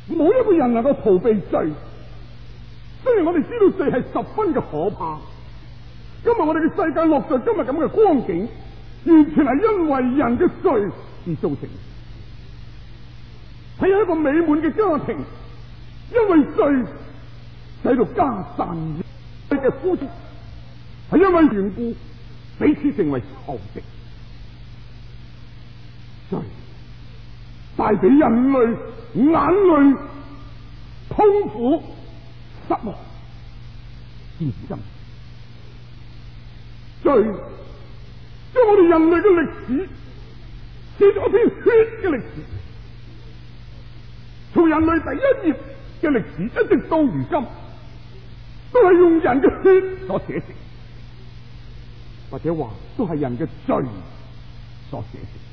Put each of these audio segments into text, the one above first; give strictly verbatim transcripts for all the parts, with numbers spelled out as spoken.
冇一個人能夠逃避罪。雖然我哋知道罪係十分嘅可怕，今日我哋嘅世界落在今日咁嘅光景，完全係因為人嘅罪而造成。係有一個美滿嘅家庭，因為罪使到家散人嘅夫妻，係因為緣故彼此成為仇敵。罪帶俾人類眼淚、痛苦、失望、戰爭。罪將我哋人類嘅歷史寫咗一篇血嘅歷史，從人類第一頁嘅歷史一直到如今，都係用人嘅血所寫成，或者話都係人嘅罪所寫成。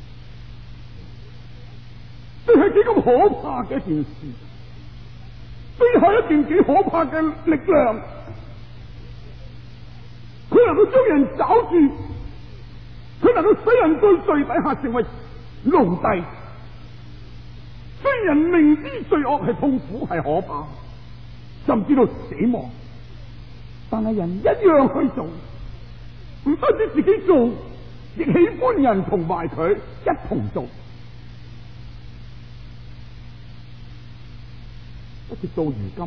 這係幾咁可怕嘅一件事，背後一件幾可怕嘅力量，佢能夠將人抓住，佢能夠使人對罪底下成為奴隸。雖然人明知罪惡係痛苦係可怕，甚至到死亡，但係人一樣去做，唔單止自己做，亦喜歡人同埋佢一同做。一直到如今，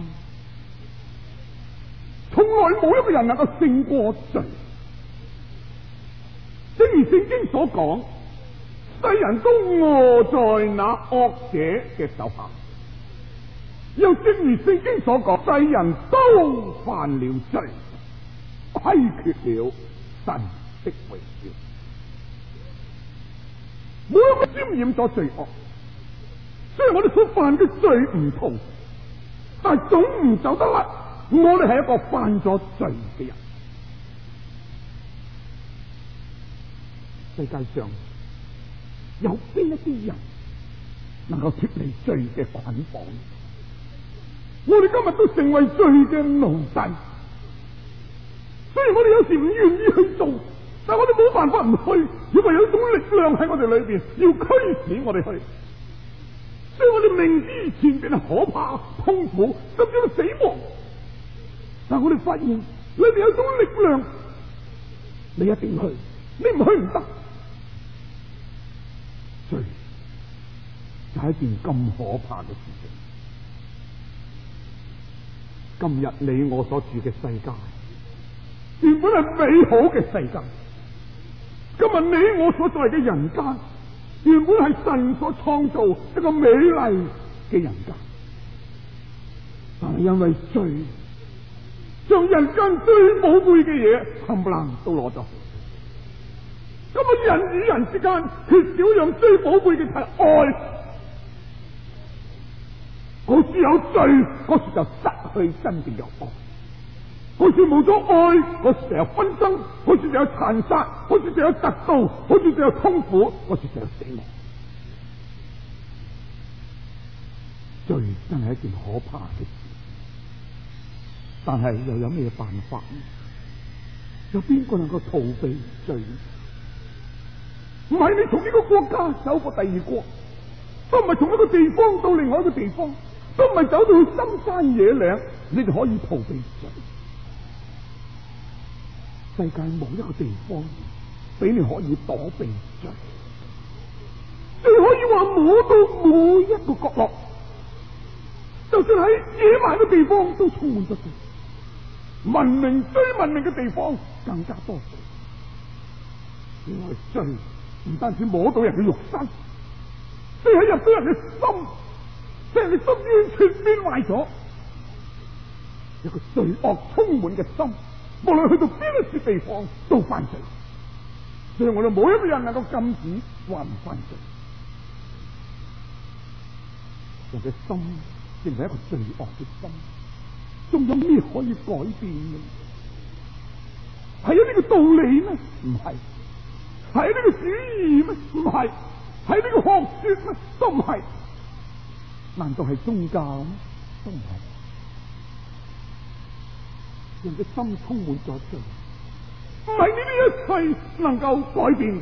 從來冇一個人能夠勝過罪。正如聖經所講，世人都臥在那惡者嘅手下。又正如聖經所講，世人都犯了罪，虧缺了神的榮耀。每一個沾染咗罪惡，雖然我哋所犯嘅罪唔同，但係總唔走得甩，我哋係一個犯咗罪嘅人。世界上有邊一啲人能夠脫離罪嘅捆綁？我哋今日都成為罪嘅奴隸。雖然我哋有時唔願意去做，但我哋冇辦法唔去，因為有一種力量喺我哋裏邊要驅使我哋去。所以我哋明知前邊係可怕、痛苦，甚至到死亡，但我哋發現裏邊有一種力量，你一定去，你唔去唔得。罪就係一件咁可怕嘅事情。今日你我所住嘅世界，原本係美好嘅世界。今日你我所在嘅人間，原本係神所創造一個美麗嘅人間，但係因為罪，將人間最寶貴嘅嘢冚唪唥都攞咗。咁啊，人與人之間缺少樣最寶貴嘅係愛。嗰處有罪，嗰處就失去真正嘅愛；嗰處冇咗愛，嗰處就有紛爭，嗰處就有殘殺，嗰處就有嫉妒，嗰處就有痛苦，嗰處就有死亡。罪真係一件可怕嘅事，但係又有咩辦法呢？有邊個能夠逃避罪？唔係你從呢個國家走過第二國，都唔係從一個地方到另外一個地方，都唔係走到去深山野嶺，你就可以逃避罪。世界冇一個地方俾你可以躲避罪，你可以話摸到每一個角落，就算喺野蠻嘅地方都充滿咗罪，文明最文明嘅地方更加多罪。因為罪唔單止摸到人嘅肉身，即係入到人嘅心，即係你心完全變壞咗。一個罪惡充滿嘅心，無論去到邊一處地方都犯罪。所以我哋冇一個人能夠禁止話唔犯罪。人嘅心成為一個罪惡嘅心，仲有咩可以改變嘅？係有呢個道理咩？唔係。係呢個主義咩？唔係。係呢個學說咩？都唔係。難道係宗教咩？都唔係。人嘅心充滿咗罪，唔係呢啲一切能夠改變。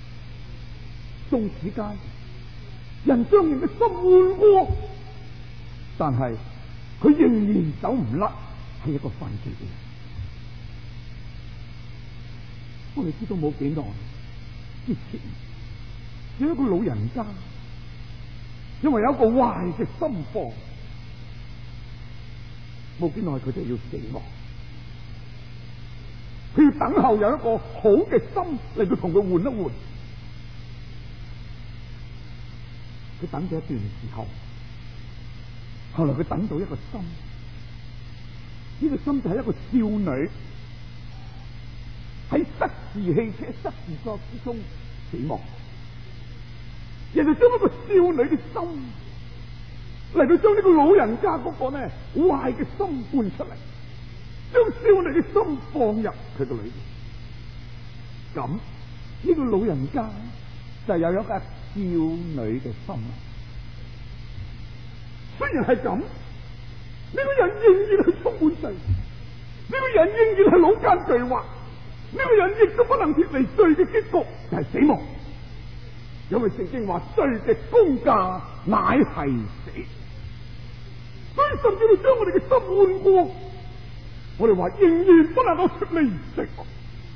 縱使間人將人嘅心換過， 但係佢仍然走唔甩，係一個犯罪嘅人。我哋知道冇幾耐之前，有一個老人家，因為有一個壞嘅心臟，冇幾耐佢就要死亡。佢要等候有一個好嘅心嚟到同佢換一換。佢等咗一段時候，後來佢等到一個心，呢、這個心就係一個少女喺失事汽車失事作之中死亡。人就將一個少女嘅心嚟到將呢個老人家嗰個呢壞嘅心搬出嚟，將少女嘅心放入佢個裏邊。咁呢、這個老人家就有一架少女嘅心。雖然係咁，呢、這個人仍然係充滿罪，呢、這個人仍然係老奸巨猾，呢、這個人亦都不能脫離罪嘅結局，就係、是、死亡。因為聖經話罪嘅工價乃係死，所以甚至要將我哋嘅心換過，我哋話仍然不能夠脫離罪惡。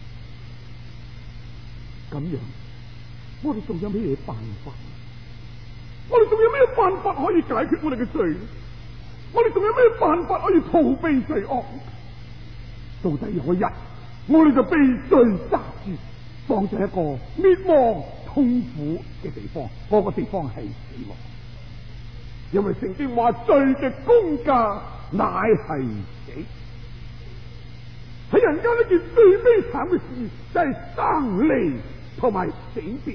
咁樣，我哋仲有咩嘢辦法？我哋仲有咩辦法可以解決我哋嘅罪？我哋仲有咩辦法可以逃避罪惡？到底有一日，我哋就被罪揸住，放在一個滅亡痛苦嘅地方，嗰、那個地方係死亡。因為聖經話罪嘅工價乃係死。喺人間呢件最悲慘嘅事就係生離同埋死別。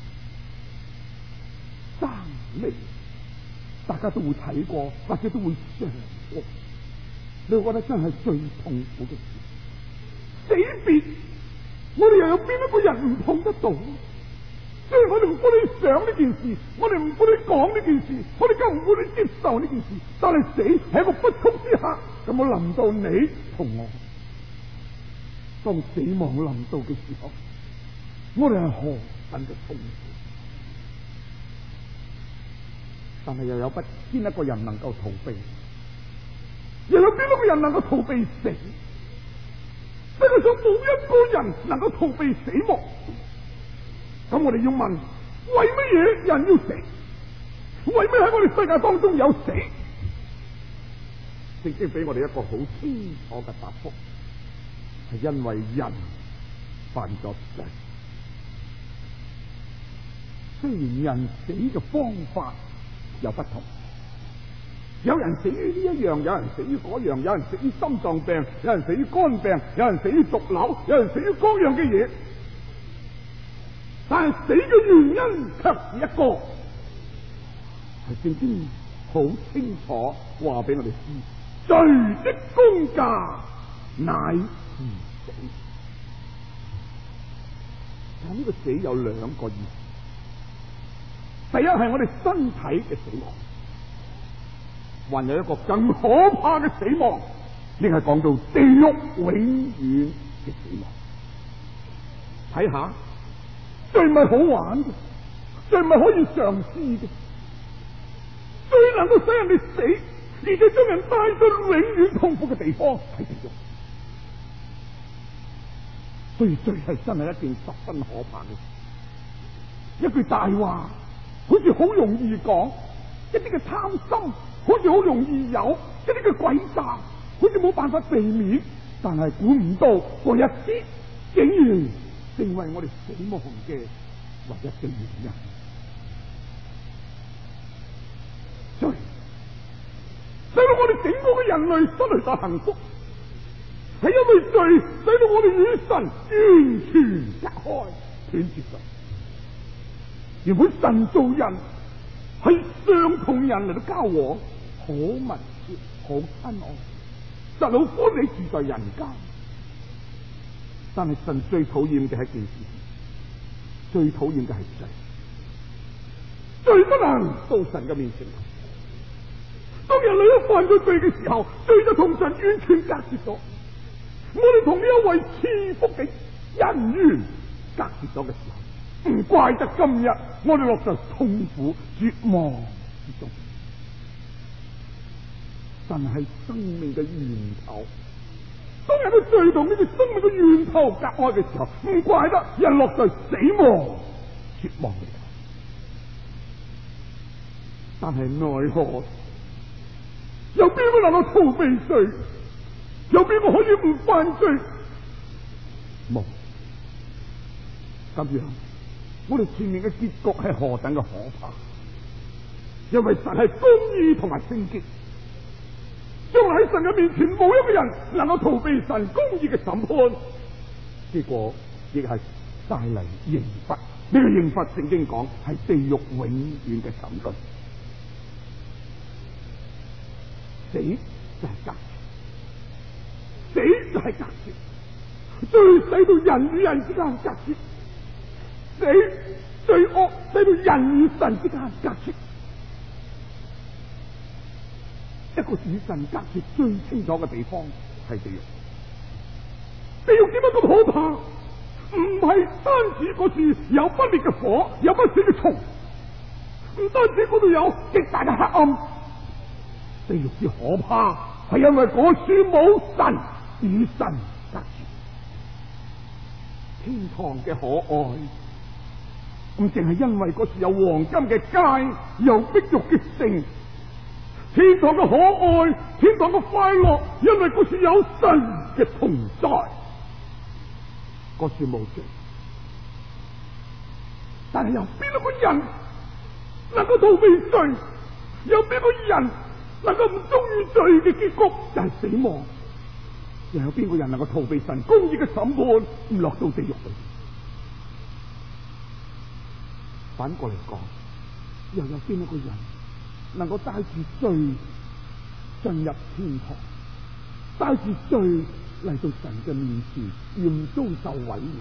生離大家都會睇過，或者都會想過，你會覺得真係最痛苦嘅事。死別，我哋又有邊一個人唔痛得到？雖然我哋唔幫你想呢件事，我哋唔幫你講呢件事，我哋更唔會你接受呢件事，但係死係一個不速之客，咁我臨到你同我，當死亡臨到嘅時候，我哋係何等嘅痛苦。但係又有不邊一個人能夠逃避？又有邊一個人能夠逃避死？世界上冇一個人能夠逃避死亡。咁我哋要問：為乜嘢人要死？為咩喺我哋世界當中有死？聖經俾我哋一個好清楚嘅答覆，係因為人犯咗罪。雖然人死嘅方法有不同，有人死於呢一樣，有人死於嗰樣，有人死於心臟病，有人死於肝病，有人死於毒瘤，有人死於各樣嘅嘢。但係死嘅原因卻是一個，係聖經好清楚話俾我哋知，罪的工價乃是死。但呢個死有兩個意思。第一係我哋身體嘅死亡，還有一個更可怕嘅死亡，呢係講到地獄永遠嘅死亡。睇下，最唔係好玩嘅，最唔係可以嘗試嘅，最能夠使人哋死，而且將人帶到永遠痛苦嘅地方係地獄。所以罪係真係一件十分可怕嘅事。一句大話好似好容易講，一啲嘅貪心好似好容易有，一啲嘅詭詐好似冇辦法避免，但係估唔到嗰一啲竟然成為我哋死亡嘅唯一嘅原因。罪使到我哋整個嘅人類失去咗幸福，係因為罪使到我哋與神完全隔開斷絕咗。原本神造人係想同人嚟到交往，好密切，好親愛，神好歡喜住在人間。但係神最討厭嘅係一件事，最討厭嘅係罪，罪不能到神嘅面前。當人類一犯咗罪嘅時候，罪就同神完全隔絕咗。我哋同呢一位賜福嘅人緣隔絕咗嘅時候，唔怪得今日我哋落在痛苦絕望之中。 神係生命嘅源頭。當人嘅罪同呢個生命嘅源頭隔開嘅時候，唔怪得人落在死亡絕望嘅時候。但係奈何，有邊個能夠逃避罪？有邊個可以唔犯罪？冇。咁樣，我哋前面嘅結局係何等嘅可怕！因為神係公義同埋聖潔，將來喺神嘅面前，冇一個人能夠逃避神公義嘅審判，結果亦係帶嚟刑罰。呢個刑罰聖經講係地獄永遠嘅審判，死就係隔絕，死就係隔絕，罪使到人與人之間隔絕，死罪惡使到人與神之間隔絕。一個與神隔絕最清楚嘅地方係地獄。地獄點解咁可怕？唔係單止嗰處有不滅嘅火，有不死嘅蟲，唔單止嗰度有極大嘅黑暗。地獄之可怕係因為嗰處冇神與神隔絕。天堂嘅可愛唔淨係因為嗰處有黃金嘅街，有碧玉嘅城。天堂嘅可愛，天堂嘅快樂，因為嗰處有神嘅同在，嗰處冇罪。但係有邊一個人能夠逃避罪？有邊個人能夠唔中意罪嘅結局就係死亡？又有邊個人能夠逃避神公義嘅審判，唔落到地獄裏？反過嚟講，又有邊一個人能夠帶住罪進入天堂，帶住罪嚟到神嘅面前，而唔遭受毀滅？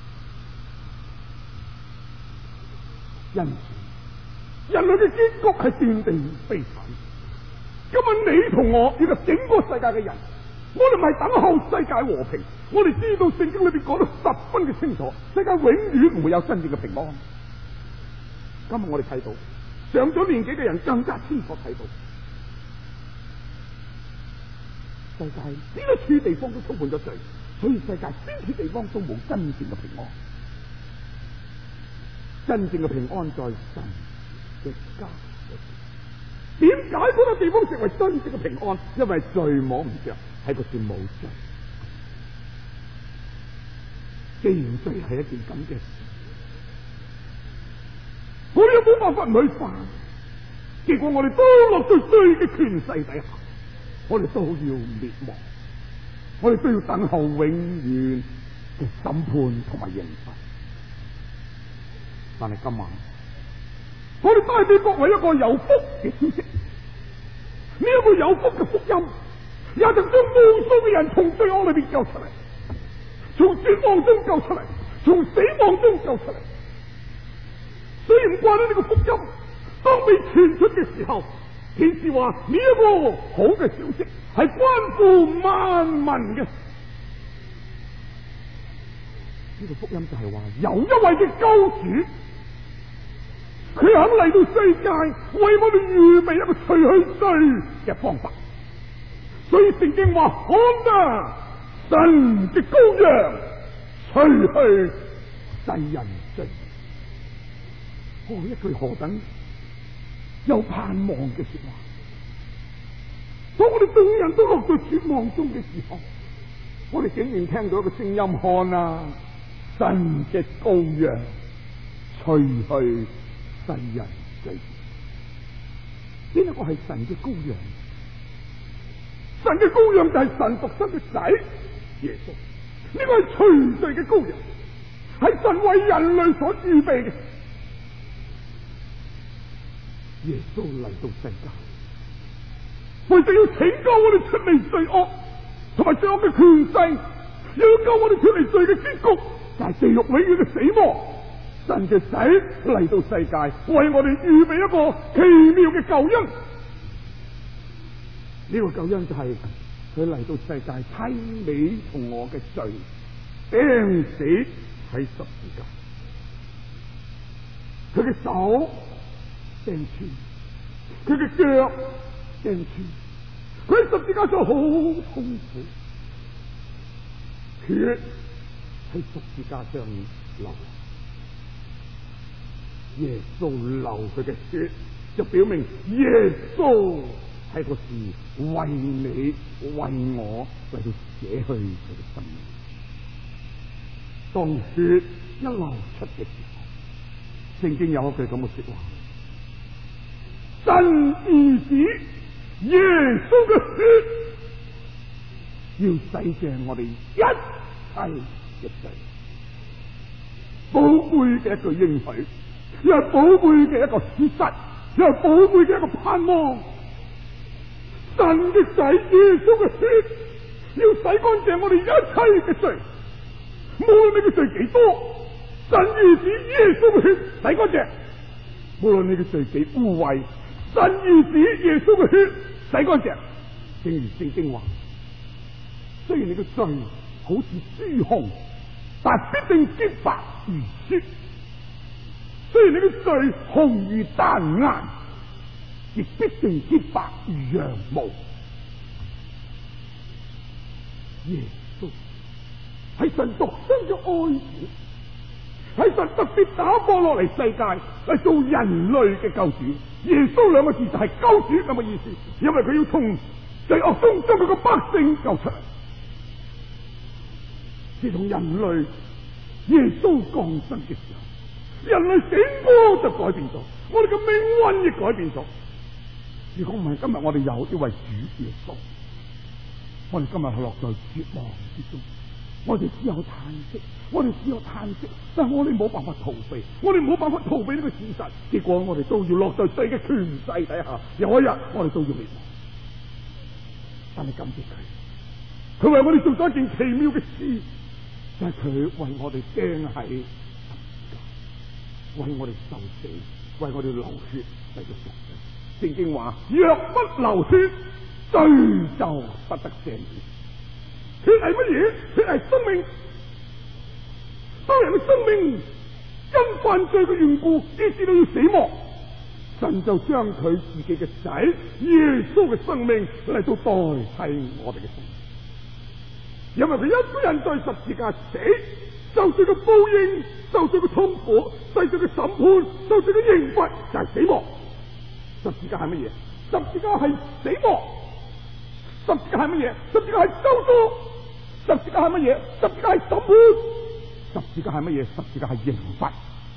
因此，人類嘅結局係斷定悲慘。今日你同我，以及整個世界嘅人，我哋唔係等候世界和平，我哋知道聖經裏邊講得十分嘅清楚，世界永遠唔會有真正嘅平安。今日我哋睇到上咗年紀嘅人更加清楚睇到，世界邊一處地方都充滿咗罪，所以世界邊處地方都冇真正嘅平安。真正嘅平安在神嘅家。點解嗰個地方成為真正嘅平安？因為罪摸唔着，喺個處冇罪。既然罪係一件咁嘅事，我哋有冇辦法唔去犯？結果我哋都落到罪嘅權勢底下，我哋都要滅亡，我哋都要等候永遠嘅審判同埋刑罰。但係今晚，我哋帶俾各位一個有福嘅消息。呢一個有福嘅福音，也就將無數嘅人從罪惡裏邊救出嚟，從絕望中救出嚟，從死亡中救出嚟。雖然唔怪得呢個福音當被傳出嘅時候，顯示話呢一個好嘅消息係關乎萬民嘅。呢個福音就係話有一位嘅救主，佢肯嚟到世界為我哋預備一個除去罪嘅方法。所以聖經話：看啊，神嘅羔羊除去世人罪。哦，一句何等有盼望嘅說話！當我哋眾人都落到絕望中嘅時候，我哋竟然聽到一個聲音：看啊，神嘅羔羊除去世人罪。邊一個係神嘅羔羊？神嘅羔羊就係神獨生嘅仔耶穌。呢個係除罪嘅羔羊，係神為人類所預備嘅。耶穌嚟到世界，為咗要拯救我哋出離罪惡同埋罪惡嘅權勢，要救我哋出離罪嘅結局，就係地獄永遠嘅死亡。神嘅仔嚟到世界，為我哋預備一個奇妙嘅救恩。呢個救恩就係佢嚟到世界，替你同我嘅罪釘死喺十字架，佢嘅手釘穿，佢嘅腳釘穿， 佢喺十字架上好痛苦，血喺十字架上流。耶穌流佢嘅血，就表明耶穌喺嗰時為你為我嚟到捨去佢嘅生命。當血一流出嘅時候，聖經有一句咁嘅說話：神兒子耶穌嘅血要洗淨我哋一切嘅罪。寶貝嘅一句應許，又係寶貝嘅一個事實，又係寶貝嘅一個盼望。神嘅仔耶穌嘅血要洗乾淨我哋一切嘅罪，無論你嘅罪幾多，神兒子耶穌嘅血洗乾淨；無論你嘅罪幾污穢，神兒子耶穌嘅血洗乾淨。正如聖經話，雖然你嘅罪好似朱紅，但必定潔白如雪；雖然你嘅罪紅如丹顏，亦必定潔白如羊毛。耶穌係神獨生嘅愛子，係神特別打播落嚟世界嚟做人類嘅救主。耶穌兩個字就係救主咁嘅意思，因為佢要從罪惡中將佢個百姓救出嚟。自從人類耶穌降生嘅時候，人類整個就改變咗，我哋嘅命運亦改變咗。如果唔係今日我哋有呢位主耶穌，我哋今日係落在絕望之中，我哋只有嘆息，我哋只有嘆息，但係我哋冇辦法逃避，我哋冇辦法逃避呢個事實，結果我哋都要落在罪嘅權勢底下，有一日我哋都要滅亡。但係感謝佢，佢為我哋做咗一件奇妙嘅事，就係佢為我哋釘喺十字架，為我哋受死，為我哋流血嚟到贖罪。聖經話：若不流血，罪就不得赦免。血係乜嘢？血係生命。當人嘅生命因犯罪嘅緣故，以致到要死亡，神就將佢自己嘅仔耶穌嘅生命嚟到代替我哋嘅生命。因為佢一個人在十字架死，受罪嘅報應，受罪嘅痛苦，受罪嘅審判，受罪嘅刑罰就係死亡。十字架係乜嘢？十字架係死亡。十字架係乜嘢？十字架係咒詛。十字架係乜嘢？十字架係審判。十字架係乜嘢？十字架係刑罰。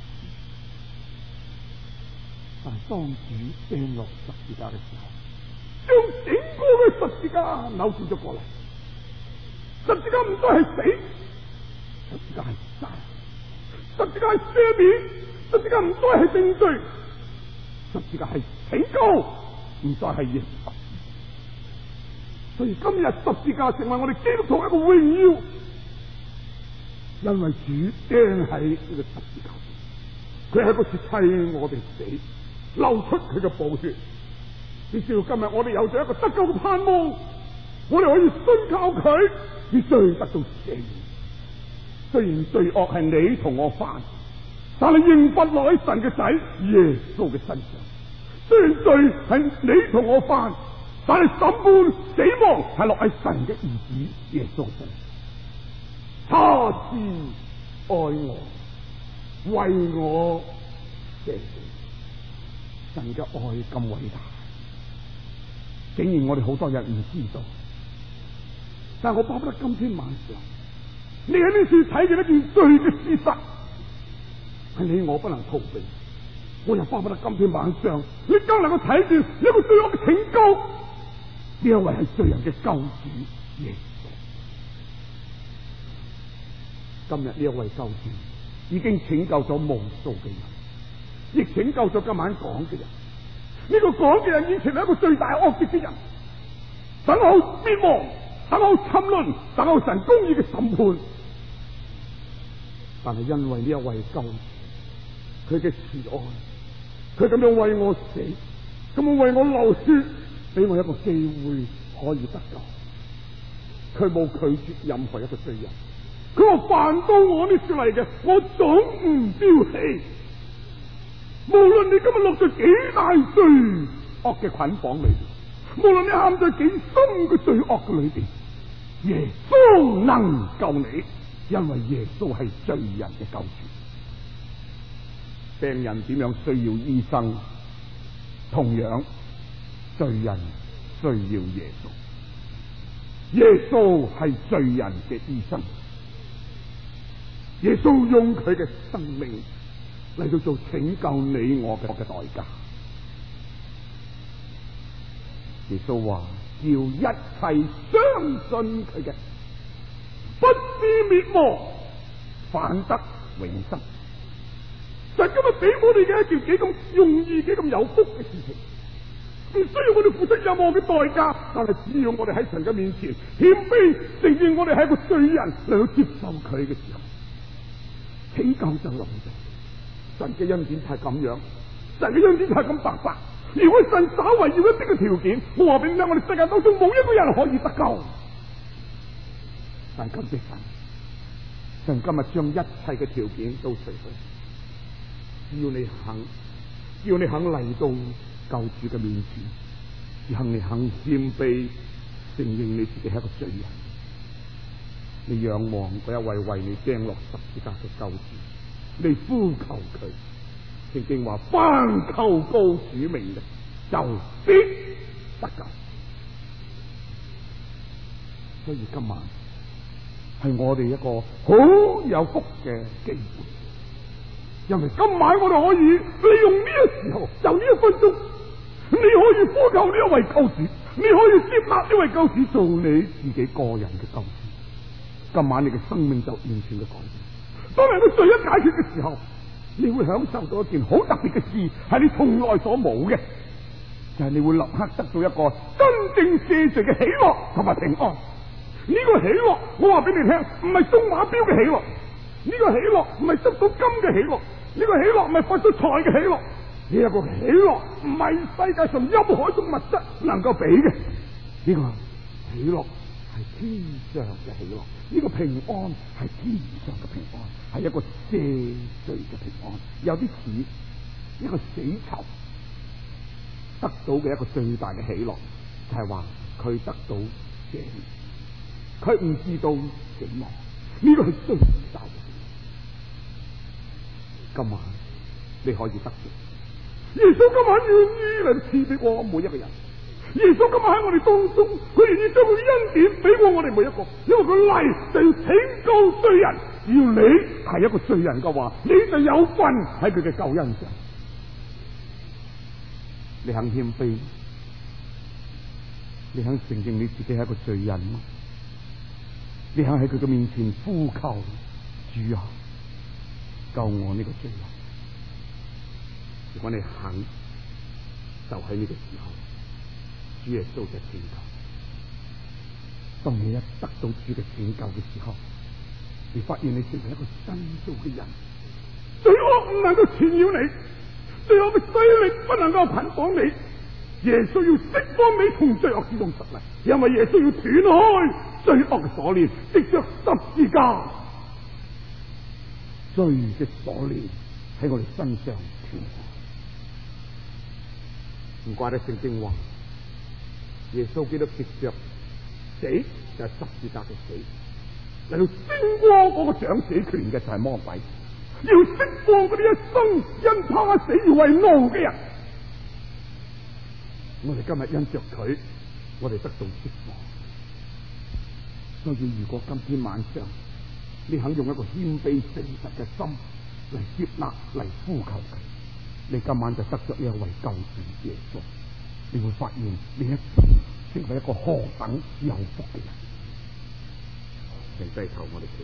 但係當主釘落十字架嘅時候，將整個嘅十字架扭轉咗過嚟。十字架唔再係死，十字架係殺，十字架係赦免，十字架唔再係定罪，十字架係拯救，唔再係刑罰。所以今日十字架成為我哋基督徒一個榮耀，因為主釘喺呢個十字架上，佢喺嗰時替我哋死，流出佢嘅寶血。你知道今日我哋有咗一個得救嘅盼望，我哋可以信靠佢，以罪得到赦免。雖然罪惡係你同我犯，但係刑罰落喺神嘅仔耶穌嘅身上。雖然罪係你同我犯，但係審判死亡係落喺神嘅兒子耶穌身上。他是愛我，為我捨己。神嘅愛咁偉大，竟然我哋好多人唔知道。但我巴不得今天晚上，你喺呢處睇見一件罪嘅事實，係你我不能逃避。我又巴不得今天晚上，你更能夠睇見一個罪惡嘅拯救，呢一位係罪人嘅救主耶穌。今日呢一位救主已經拯救咗無數嘅人，亦拯救咗今晚講嘅人。呢、這個講嘅人以前係一個最大惡極嘅人，等候滅亡，等候沉淪，等候神公義嘅審判。但係因為呢一位救主，佢嘅慈愛，佢咁樣為我死，咁樣為我流血，俾我一個機會可以得救。佢冇拒絕任何一個罪人。佢話凡到我呢處嚟嘅，我總唔丟棄。無論你今日落咗幾大罪惡嘅捆綁裏邊， 無論你陷在幾深嘅罪惡嘅裏邊，耶穌能救你，因為耶穌係罪人嘅救主。病人點樣需要醫生，同樣罪人需要耶穌。耶穌係罪人嘅醫生，耶穌用佢嘅生命嚟到做拯救你我嘅嘅代價。耶穌話叫一切相信佢嘅，不至滅亡，反得永生。神今日俾我哋嘅一件幾咁容易、幾咁有福嘅事情，唔需要我哋付出任何嘅代價，但係只要我哋喺神嘅面前謙卑承認我哋係一個罪人嚟到接受佢嘅時候，拯救就臨到。神嘅恩典係咁樣，神嘅恩典係咁白白。如果神稍為要一啲嘅條件，我話俾你聽，我哋世界當中冇一個人可以得救。但感謝神，神今日將一切嘅條件都除去，只要你肯，只要你肯嚟到救主嘅面前，只要你肯謙卑承認你自己係一個罪人，你仰望嗰一位為你釘落十字架嘅救主，你呼求佢。聖經話：凡求告主名嘅，就必得救。所以今晚係我哋一個好有福嘅機會，因為今晚我哋可以利用呢個時候，就呢一分鐘，你可以呼求呢一位救主，你可以接納呢位救主做你自己個人嘅救主。今晚你嘅生命就完全嘅改變。當你個罪一解決嘅時候，你會享受到一件好特別嘅事，係你從來所冇嘅，就係、是、你會立刻得到一個真正赦罪嘅喜樂同埋平安。呢、這個喜樂，我話俾你聽，唔係中馬標嘅喜樂，呢、這個喜樂唔係得到金嘅喜樂，呢、這個喜樂唔係發咗財嘅喜樂，呢、這個喜樂唔係世界上任何一種物質能夠比嘅。呢、這個喜樂係天上嘅喜樂，呢、這個平安係天上嘅平安，係一個赦罪嘅平安，有啲似一個死囚得到嘅一個最大嘅喜樂，就係話佢得到赦免，佢唔知道死亡，呢、這個係最大嘅。今晚你可以得到，耶穌今晚願意嚟賜俾我每一個人。耶穌今日喺我哋當中，佢願意將佢啲恩典俾過我哋每一個，因為佢嚟就要拯救罪人。只要你係一個罪人嘅話，你就有份喺佢嘅救恩上。你肯謙卑，你肯承認你自己係一個罪人嗎？你肯喺佢嘅面前呼求主啊，救我呢個罪人。如果你肯，就喺呢個時候，主耶穌嘅拯救。當你一得到主嘅拯救嘅時候，你發現你成為一個新造嘅人，罪惡唔能夠纏繞你，罪惡嘅勢力不能夠捆綁你。耶穌要釋放你從罪惡之中出嚟，因為耶穌要斷開罪惡嘅鎖鏈，藉着十字架，罪嘅鎖鏈喺我哋身上斷開。唔怪得聖經話，耶穌基督藉着死就係十字架嘅死，嚟到勝過嗰個掌死權嘅就係魔鬼，要釋放嗰啲一生因怕死而為奴嘅人。我哋今日因着佢，我哋得到釋放。所以如果今天晚上你肯用一個謙卑誠實嘅心嚟接納嚟呼求佢，你今晚就得着呢一位救主耶穌。你會發現你一成為一個何等有福嘅人。請低頭，我哋祈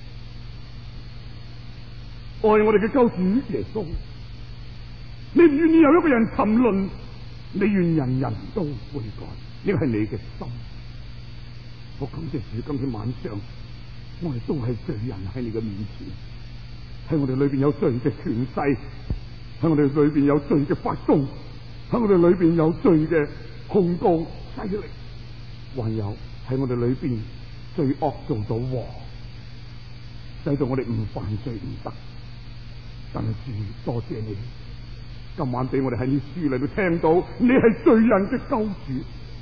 禱。愛我哋嘅救主耶穌，你唔願意有一個人沉淪，你願人人都悔改，呢個係你嘅心。我感謝主，今天晚上我哋都係罪人喺你嘅面前，喺我哋裏邊有罪嘅權勢，喺我哋裏邊有罪嘅發動，喺我哋裏邊有罪嘅控告勢力，還有喺我哋裏邊罪惡做到王，使到我哋唔犯罪唔得。但係主，多謝你今晚俾我哋喺呢書裏度聽到你係罪人嘅救主，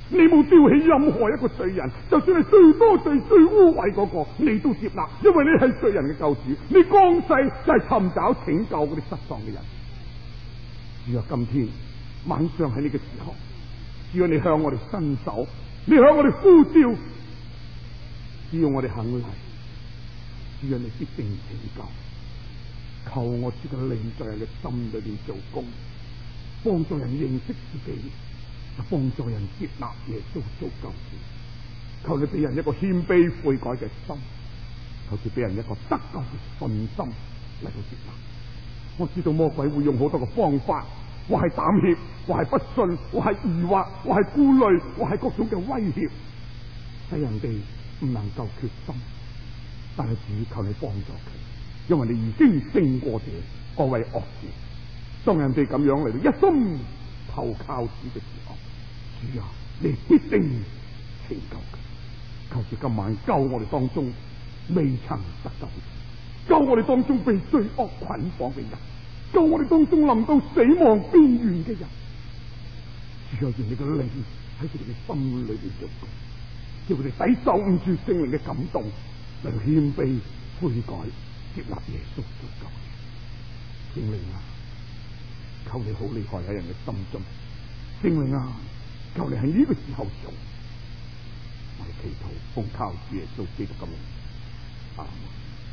你冇丟棄任何一個罪人，就算係最多罪、最污穢嗰個，你都接納，因為你係罪人嘅救主，你降世就係尋找拯救嗰啲失喪嘅人。主啊，今天晚上喺呢個時候，只要你向我哋伸手，你向我哋呼召，只要我哋肯嚟，主啊，你必定拯救。求我主嘅靈在人嘅心裏邊做工，幫助人認識自己，幫助人接納耶穌做救主。求你俾人一個謙卑悔改嘅心，求你俾人一個得救嘅信心嚟到接納。我知道魔鬼會用好多嘅方法，或係膽怯，或係不信，或係疑惑，或係顧慮，或係各種嘅威脅，使人哋唔能夠決心。但係主，求你幫助佢，因為你已經勝過這各位惡事。當人哋咁樣嚟到一心投靠主嘅時候，主啊，你必定拯救佢。求主今晚救我哋當中未曾得救，救我哋當中被罪惡捆綁嘅人，救我哋當中臨到死亡邊緣嘅人。主啊，願你嘅靈喺佢哋嘅心裏邊做工，叫佢哋抵受唔住聖靈嘅感動，嚟謙卑悔改，接納耶穌做救。聖靈啊，求你好厲害喺人嘅心中。聖靈啊，求你喺呢個時候做。我哋祈禱奉靠主耶穌基督嘅名。阿門。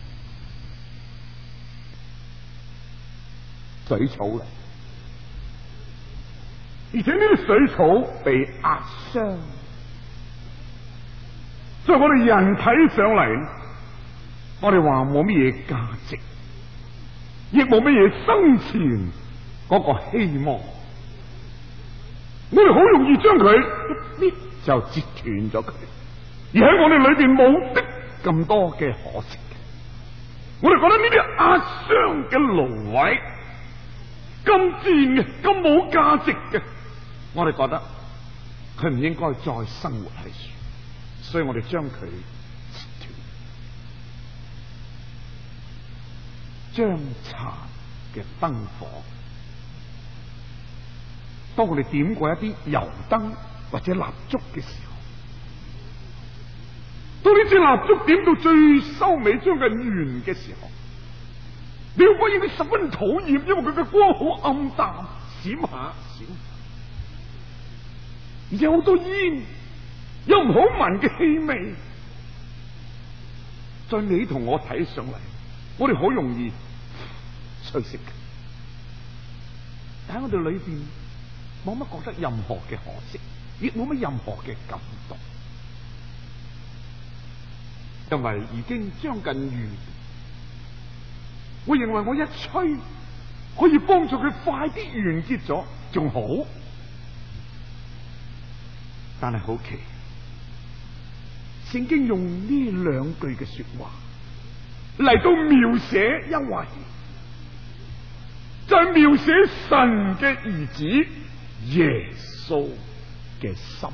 水草嚟，而且呢啲水草被壓傷，所以我哋人睇上嚟，我哋話冇乜嘢價值，亦冇乜嘢生存嗰個希望。我哋好容易將佢一啲就截斷咗佢，而喺我哋裏邊冇的咁多嘅可惜嘅。我哋覺得呢啲壓傷嘅蘆葦咁賤嘅，咁冇價值嘅，我哋覺得佢唔應該再生活喺樹，所以我哋將佢切斷。將殘嘅燈火，當我哋點過一啲油燈或者蠟燭嘅時候，當呢支蠟燭點到最收尾將近完嘅時候，你會發現佢十分討厭，因為佢嘅光好暗淡，閃下閃下，而且好多煙，有唔好聞嘅氣味。在你同我睇上嚟，我哋好容易吹熄嘅，但喺我哋裏邊冇乜覺得任何嘅可惜，亦冇乜任何嘅感動，因為已經將近完。我認為我一吹可以幫助佢快啲完結咗，仲好。但係好奇，聖經用呢兩句嘅說話嚟到描寫一位，就係描寫神嘅兒子耶穌嘅心。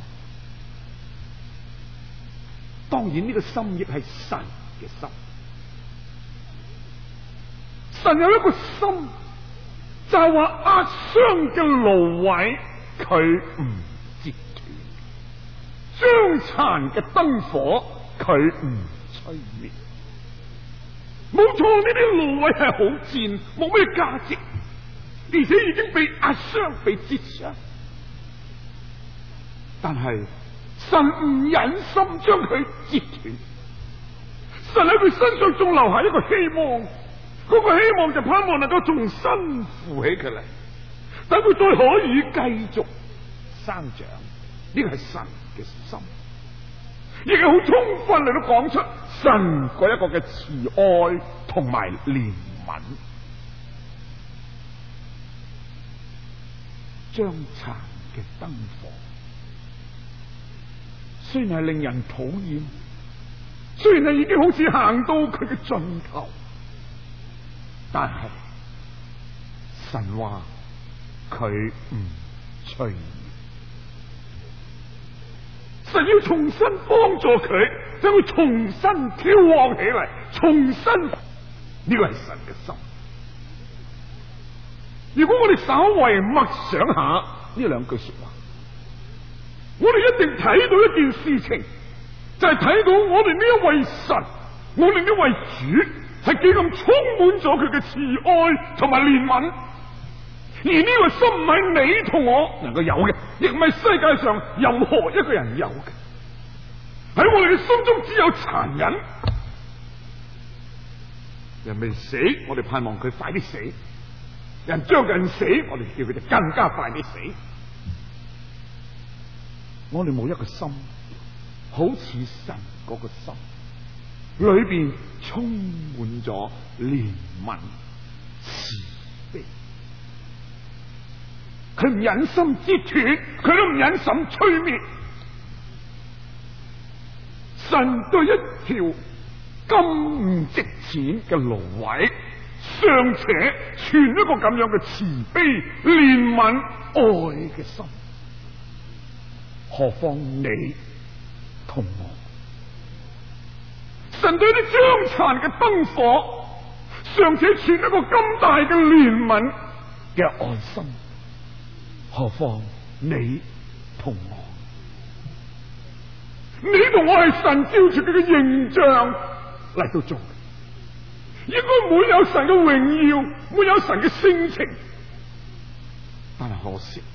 當然呢個心亦係神嘅心。神有一個心，就係話壓傷嘅蘆葦佢唔截斷，將殘嘅燈火佢唔吹滅。冇錯，呢啲蘆葦係好賤，冇咩價值，而且已經被壓傷、被折傷。但係神唔忍心將佢截斷，神喺佢身上仲留下一個希望。嗰個希望就盼望能夠重新扶起佢嚟，等佢再可以繼續生長。呢個係神嘅心，亦係好充分嚟到講出神嗰一個嘅慈愛同埋憐憫。將殘嘅燈火雖然係令人討厭，雖然係已經好似行到佢嘅盡頭，但係神話佢唔吹滅，神要重新幫助佢，將佢重新挑旺起嚟，重新，呢個係神嘅心。如果我哋稍為默想下呢兩句說話， 我哋一定睇到一件事情，就係睇到我哋呢一位神，我哋呢位主係幾咁充滿咗佢嘅慈愛同埋憐憫，而呢個心唔係你同我能夠有嘅，亦唔係世界上任何一個人有嘅。喺我哋嘅心中只有殘忍，人未死，我哋盼望佢快啲死；人將近死，我哋叫佢哋更加快啲死。我哋冇一個心好似神嗰個心，裏邊充滿咗憐憫慈悲。佢唔忍心截斷，佢都唔忍心吹滅。神對一條咁唔值錢嘅蘆葦，尚且存一個咁樣嘅慈悲、憐憫、愛嘅心，何況你同我？神對啲將殘嘅燈火，尚且存一個咁大嘅憐憫嘅愛心，何況你同我？你同我係神照住佢嘅形象嚟到做，應該滿有神嘅榮耀，滿有神嘅性情，但係可惜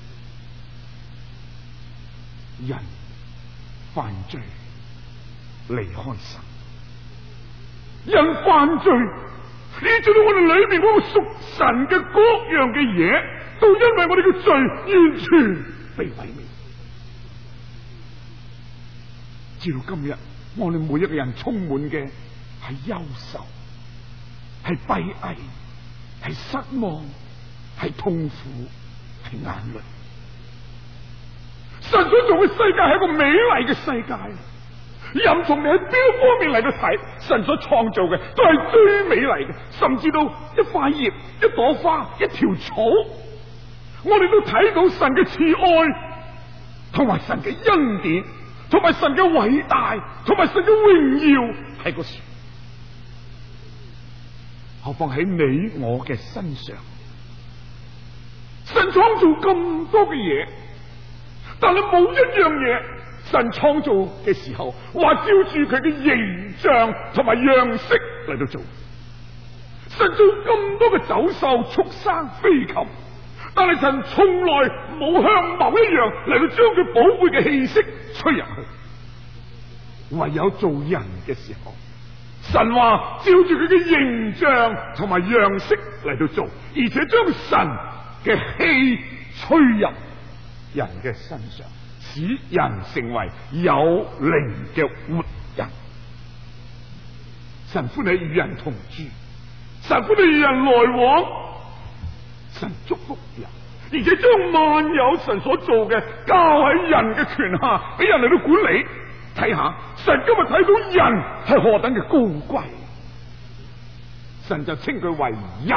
人犯罪離開神，人犯罪以至到我哋裏邊嗰個屬神嘅各樣嘅嘢，都因為我哋嘅罪完全被毀滅。至到今日，我哋每一個人充滿嘅係憂愁，係悲哀，係失望，係痛苦，係眼淚。神所做嘅世界係一個美麗嘅世界，任從你喺邊一方面嚟到睇，神所創造嘅都係最美麗嘅，甚至到一塊葉、一朵花、一條草，我哋都睇到神嘅慈愛，同埋神嘅恩典，同埋神嘅偉大，同埋神嘅榮耀喺個樹。何況喺你我嘅身上，神創造咁多嘅嘢，但係冇一樣嘢神創造嘅時候話照住佢嘅形象同埋樣式嚟到做。神做咁多嘅走獸、畜生、飛禽，但係神從來冇向某一樣嚟到將佢寶貝嘅氣息吹入去。唯有做人嘅時候，神話照住佢嘅形象同埋樣式嚟到做，而且將神嘅氣吹入人嘅身上，使人成為有靈嘅活人。神歡喜與人同住，神歡喜與人來往，神祝福人，而且將萬有神所做嘅交喺人嘅權下，俾人嚟到管理。睇下神今日睇到人係何等嘅高貴，神就稱佢為人。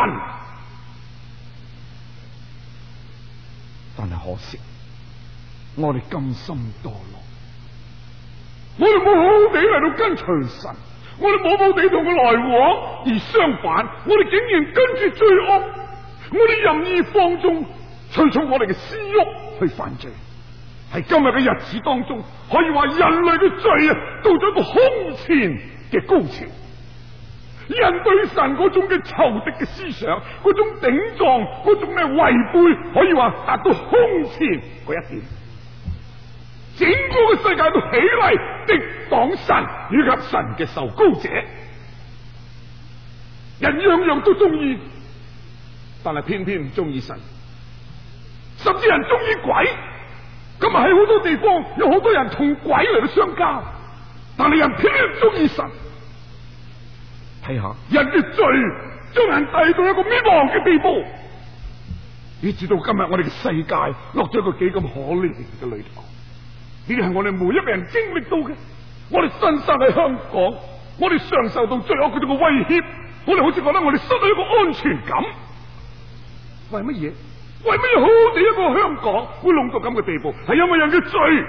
但係可惜，我哋甘心墮落，我哋冇好好地嚟到跟隨神，我哋冇好地同佢來往，而相反，我哋竟然跟住罪惡，我哋任意放縱，隨從我哋嘅私欲去犯罪。喺今日嘅日子當中，可以話人類嘅罪啊，到咗一個空前嘅高潮。人對神嗰種嘅仇敵嘅思想，嗰種頂撞，嗰種嘅違背，可以話達到空前嗰一點。整個嘅世界都起嚟敵擋神以及神嘅受膏者，人樣樣都中意，但係偏偏唔中意神，甚至人中意鬼。今日喺好多地方有好多人同鬼嚟到相交，但係人偏偏唔中意神。睇下人嘅罪將人帶到一個滅亡嘅地步，以至到今日我哋嘅世界落咗一個幾咁可憐嘅裏頭。呢啲係我哋每一個人經歷到嘅。我哋身生喺香港，我哋常受到罪惡佢哋嘅威脅，我哋好似覺得我哋失去一個安全感。為乜嘢？為乜嘢好好地一個香港會弄到咁嘅地步？係因為人嘅罪，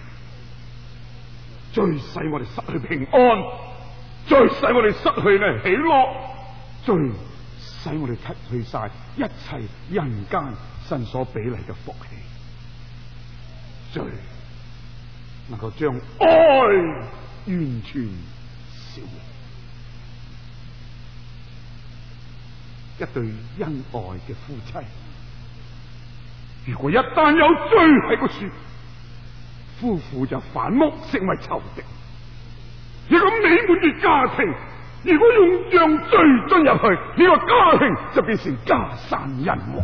罪使我哋失去平安，罪使我哋失去咧喜樂，罪使我哋失去晒一切人間神所俾嚟嘅福氣。罪能夠將愛完全消滅。一對恩愛嘅夫妻，如果一旦有罪喺個樹，夫婦就反目成為仇敵。一個美滿嘅家庭，如果用讓罪進入去，呢、這個家庭就變成家散人亡。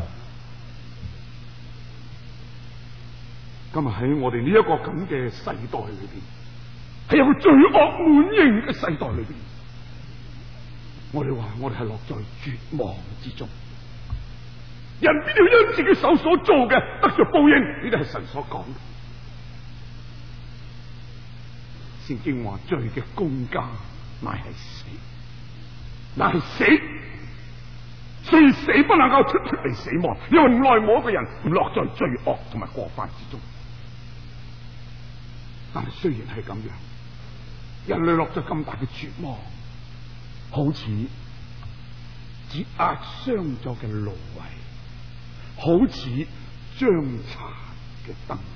今日喺我哋呢一個咁嘅世代裏邊，係有個罪惡滿盈嘅世代裏邊，我哋話我哋係落在絕望之中。人必要因自己手所做嘅得着報應，呢啲係神所講嘅。聖經話罪嘅工價乃係死，乃係死，所以死不能夠出脫離死亡，因為內冇一個人唔落在罪惡同埋過犯之中。但係雖然係咁樣，人類落咗咁大嘅絕望，好似節壓傷咗嘅蘆葦，好似將殘嘅燈火。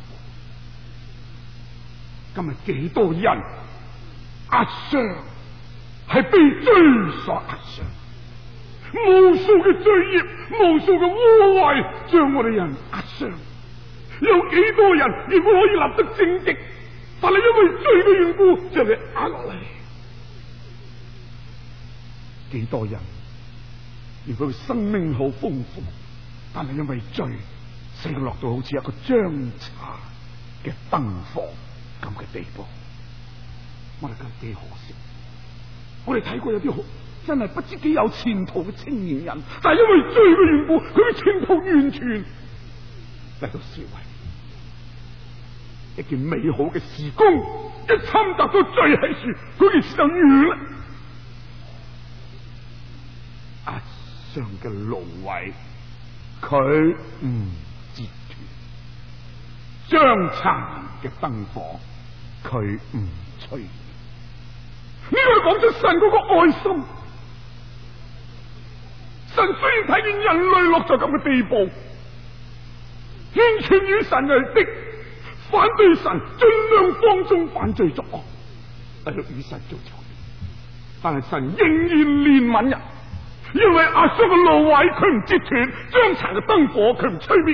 今日幾多人壓傷，係被罪所壓傷，無數嘅罪孽，無數嘅污穢，將我哋人壓傷。有幾多人如果可以立得正直，但係因為罪嘅緣故，將佢壓落嚟。幾多人如果佢生命好豐富，但係因為罪，使佢落到好似一個將殘嘅燈火咁嘅地步，我哋覺得幾可惜。我哋睇過有啲好真係不知幾有前途嘅青年人，但係因為罪嘅緣故，佢嘅前途完全嚟到消毀。一件美好嘅事工一侵襲到罪喺處，嗰件事就完啦。壓傷嘅蘆葦，佢唔折斷；將殘嘅燈火，佢唔吹。呢個係講出神嗰個愛心。神雖然睇見人類落咗咁嘅地步，完全與神為敵，反對神，盡量放縱犯罪作惡，嚟到與神做仇敵，但係神仍然憐憫人，因為壓傷嘅蘆葦佢唔折斷，將殘嘅燈火佢唔吹滅。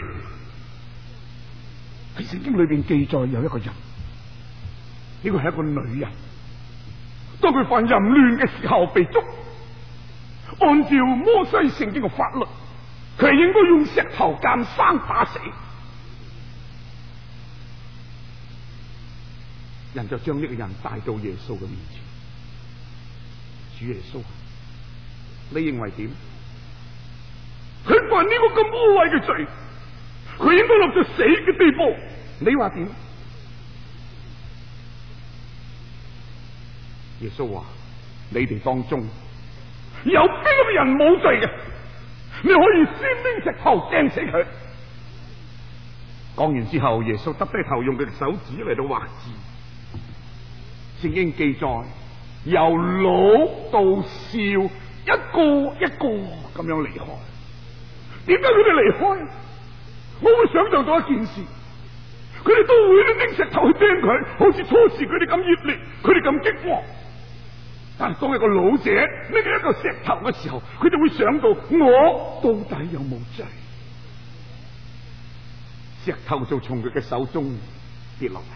喺聖經裏邊記載有一個人，呢個係一個女人，當佢犯淫亂嘅時候被捉，按照摩西聖經嘅法律，佢係應該用石頭監生打死。人就將呢個人帶到耶穌嘅面前，主耶穌，你認為點？佢犯呢個咁污穢嘅罪，佢應該落咗死嘅地步，你話點？耶穌話：你哋當中有邊個人冇罪嘅，你可以先拎石頭掟死佢。講完之後，耶穌耷低頭，用佢嘅手指嚟到畫字。聖經記載，由老到少，一個一個咁樣離開。點解佢哋離開？我會想象到一件事，佢哋都會拎石頭去掟佢，好似初時佢哋咁熱烈，佢哋咁激昂。但係當一個老者拎起一個石頭嘅時候，佢就會想到我到底有冇罪？石頭就從佢嘅手中跌落嚟。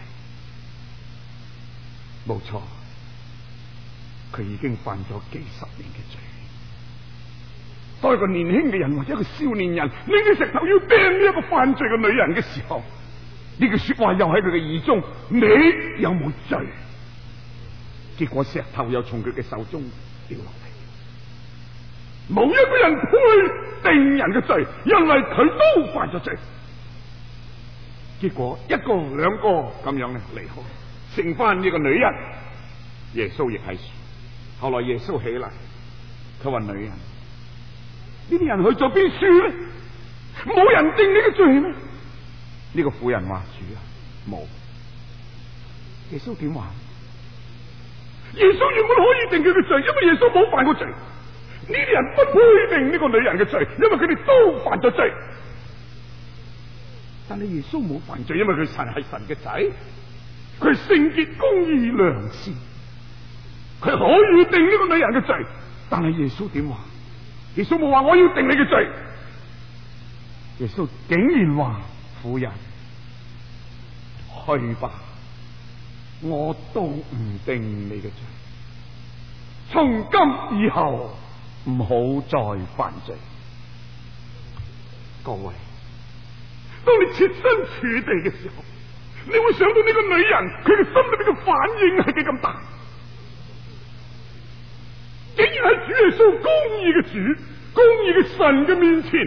冇錯，佢已經犯咗幾十年嘅罪。當一個年輕嘅人或者一個少年人拎起石頭要掟呢一個犯罪嘅女人嘅時候，呢句說話又喺佢嘅耳中：你有冇罪？結果石頭又從佢嘅手中掉落嚟。冇一個人配定人嘅罪，因為佢都犯咗罪。結果一個兩個咁樣咧離開。剩翻呢個女人，耶穌亦係。後來耶穌起嚟，佢話：女人，呢啲人去咗邊處咧？冇人定你嘅罪咩？呢個婦人話：主啊，冇。耶穌點話？耶穌原本可以定佢嘅罪，因為耶穌冇犯過罪。呢啲人不配定呢個女人嘅罪，因為佢哋都犯咗罪。但係耶穌冇犯罪，因為佢神係神嘅仔。 佢聖潔、公義、良善，佢可以定呢個女人嘅罪。但係耶穌點話？耶穌冇話我要定你嘅罪，耶穌竟然話：婦人，去吧，我都唔定你嘅罪，從今以後唔好再犯罪。各位，當你設身處地嘅時候，你會想到呢個女人佢嘅心裏邊嘅反應係幾咁大，竟然喺主耶穌公義嘅主、公義嘅神嘅面前，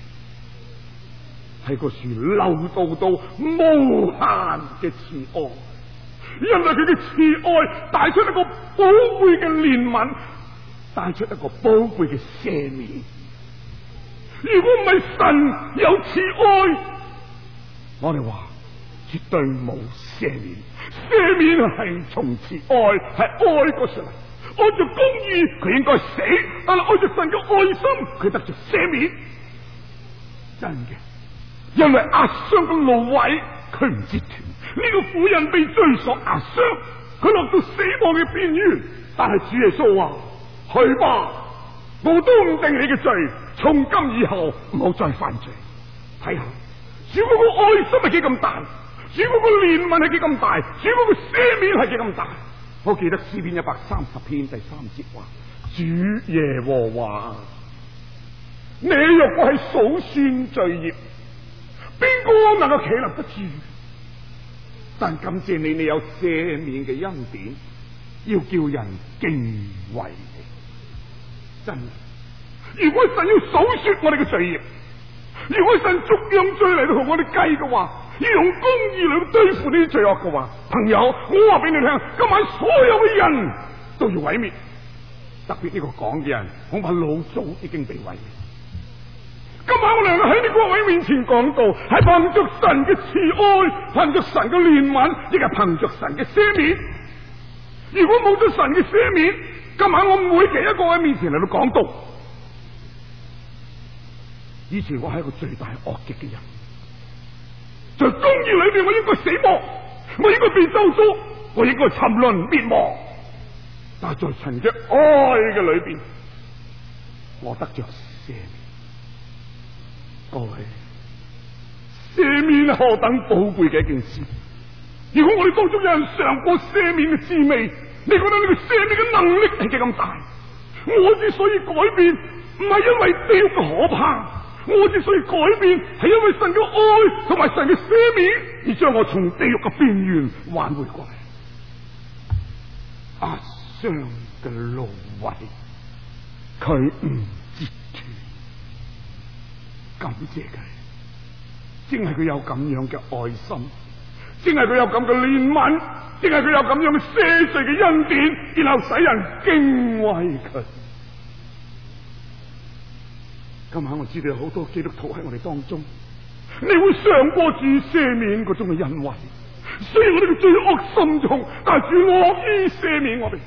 喺個樹流到到無限嘅慈愛，因為佢嘅慈愛帶出一個寶貝嘅憐憫，帶出一個寶貝嘅赦免。如果唔係神有慈愛，我哋話絕對冇赦免。赦免係從慈愛，係愛過上嚟。按照公義佢應該死，但係按照神嘅愛心佢得着赦免。真嘅，因為壓傷嘅蘆葦佢唔折斷，呢、這個婦人被追索壓傷，佢落到死亡嘅邊緣，但係主耶穌話：去吧，我都唔定你嘅罪，從今以後唔好再犯罪。睇下主嗰個愛心係幾咁大，主嗰個憐憫係幾咁大，主嗰個赦免係幾咁大。我記得詩篇一百三十篇第三節話：主耶和華，你若果係數算罪孽，邊個能夠企立得住？但感謝你，你有赦免嘅恩典，要叫人敬畏你。真，如果神要數說我哋嘅罪孽，如果神逐樣罪嚟到同我哋計嘅話，要用公義嚟對付呢啲罪惡嘅話，朋友，我話俾你聽，今晚所有嘅人都要毀滅。特別呢個講嘅人，恐怕老早已經被毀滅。今晚我哋喺呢各位面前講道，係憑着神嘅慈愛，憑着神嘅憐憫，亦係憑着神嘅赦免。如果冇咗神嘅赦免，今晚我唔會企喺各位面前嚟到講道。以前我係一個最大惡極嘅人，在公義裏邊我應該死亡，我應該被咒詛，我應該沉淪滅亡。但係在神嘅愛嘅裏邊，我得着赦免。各位，赦免何等寶貴嘅一件事！如果我哋當中有人嘗過赦免嘅滋味，你覺得呢個赦免嘅能力係幾咁大？我之所以改變，唔係因為地獄嘅可怕，我之所以改變，係因為神嘅愛同埋神嘅赦免，而將我從地獄嘅邊緣挽回過嚟。壓傷嘅蘆葦，佢唔折斷。感謝佢，正係佢有咁樣嘅愛心，正係佢有咁嘅憐憫，正係佢有咁樣嘅赦罪嘅恩典，然後使人敬畏佢。今晚我知道有好多基督徒喺我哋當中，你會嘗過主赦免嗰種嘅恩惠，雖然我哋嘅罪惡深重，但係主樂意赦免我哋。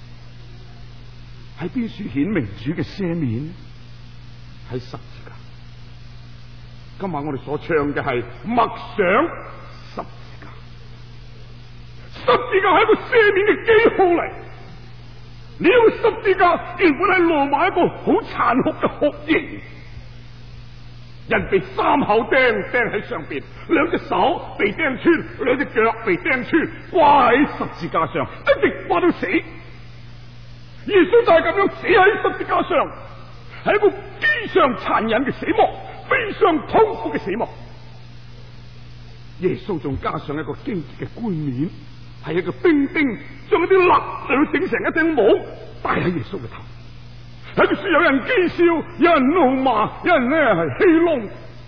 喺邊處顯明主嘅赦免？喺十字架。今晚我哋所唱嘅係默想十字架。十字架係一個赦免嘅記號嚟。呢個十字架原本係羅馬一個好殘酷嘅酷刑，人被三口釘釘喺上邊，兩隻手被釘穿，兩隻腳被釘穿，掛喺十字架上，一直掛到死。耶穌就係咁樣死喺十字架上，係一個非常殘忍嘅死亡，非常痛苦嘅死亡。耶穌仲加上一個荊棘嘅冠冕，係一個兵丁將一啲蠟嚟到整成一頂帽戴喺耶穌嘅頭。喺個處有人譏笑，有人怒罵，有人呢係戲弄，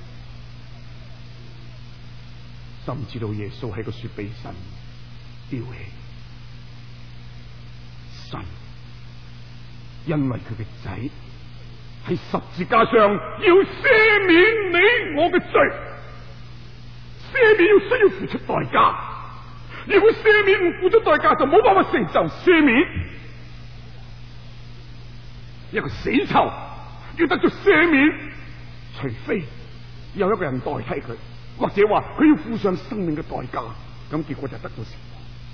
甚至到耶穌喺個處被神丟棄。神因為佢嘅仔喺十字架上要赦免你我嘅罪，赦免要需要付出代價。如果赦免唔付出代價，就冇辦法成就赦免。一個死囚要得到赦免，除非有一個人代替佢，或者話佢要付上生命嘅代價，咁結果就得到成功。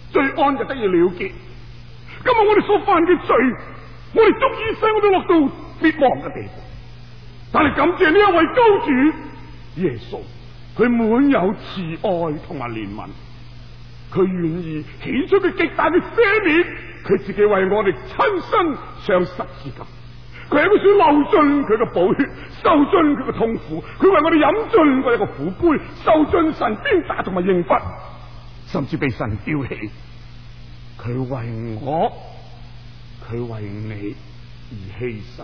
罪案就得以了結。今日我哋所犯嘅罪，我哋足以使我哋落到滅亡嘅地步。但係感謝呢一位救主耶穌，佢滿有慈愛同埋憐憫，佢願意顯出佢極大嘅赦免，佢自己為我哋親身上十字架。佢喺嗰處流盡佢嘅寶血，受盡佢嘅痛苦，佢為我哋飲盡嗰一個苦杯，受盡神鞭打同埋刑罰，甚至被神丟棄。佢為我，佢為你而犧牲，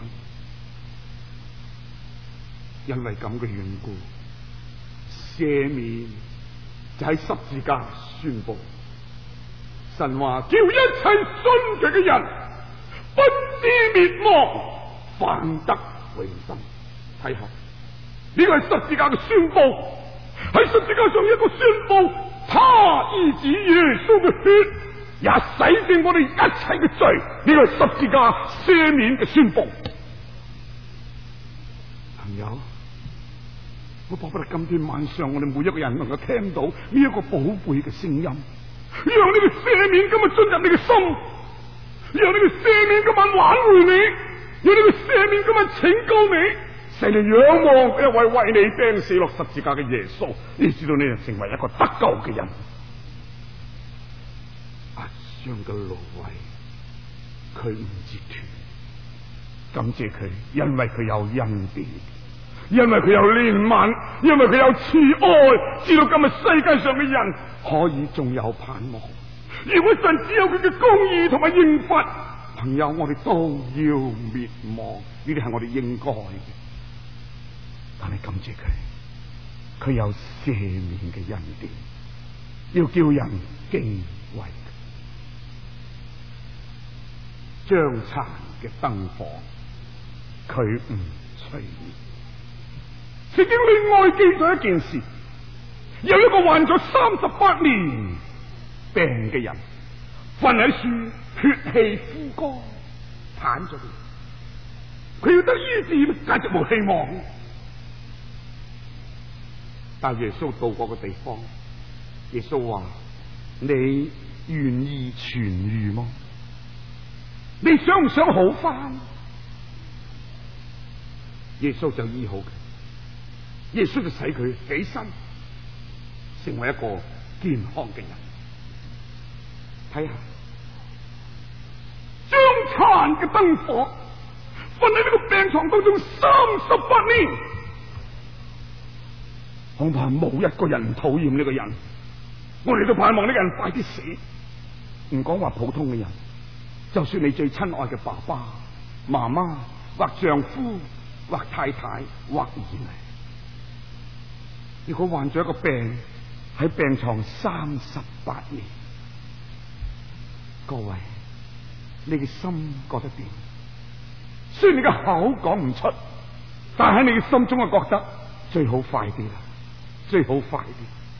因為咁嘅緣故，赦免就喺十字架宣布。神話叫一切信佢嘅人不至滅亡，反得永生。睇下呢個係十字架嘅宣布，喺十字架上一個宣布，他兒子耶穌嘅血也洗淨我哋一切嘅罪。呢個係十字架赦免嘅宣布。朋友，我巴不得今天晚上我哋每一個人能夠聽到呢一個寶貝嘅聲音，讓呢個赦免今日進入你嘅心，讓呢個赦免今日挽回你，讓呢個赦免今日拯救你，使你仰望一位為你釘死落十字架嘅耶穌，你知道你就成為一個得救嘅人。壓傷嘅蘆葦佢唔折斷，感謝佢，因為佢有恩典，因為佢有憐憫，因為佢有慈愛，知道今日世界上嘅人可以仲有盼望。如果神只有佢嘅公義同埋刑罰，朋友，我哋都要滅亡，呢啲係我哋應該嘅。但係感謝佢，佢有赦免嘅恩典，要叫人敬畏。將殘嘅燈火，佢唔吹滅。聖經另外記咗一件事，有一個患咗三十八年病嘅人，瞓喺樹，血氣枯乾，癱咗佢，佢要得醫治，簡直冇希望。但耶穌到嗰個地方，耶穌話：你願意痊愈嗎？你想唔想好返？耶穌就醫好佢，耶穌就使佢起身，成為一個健康嘅人。睇下將殘嘅燈火，瞓喺呢個病床當中三十八年，恐怕冇一個人唔討厭呢個人。我哋都盼望呢個人快啲死。唔講話普通嘅人，就算你最親愛嘅爸爸、媽媽，或丈夫，或太太，或兒女，如果患咗一個病喺病床三十八年，各位，你嘅心覺得點？雖然你嘅口講唔出，但喺你嘅心中啊，覺得最好快啲啦，最好快啲。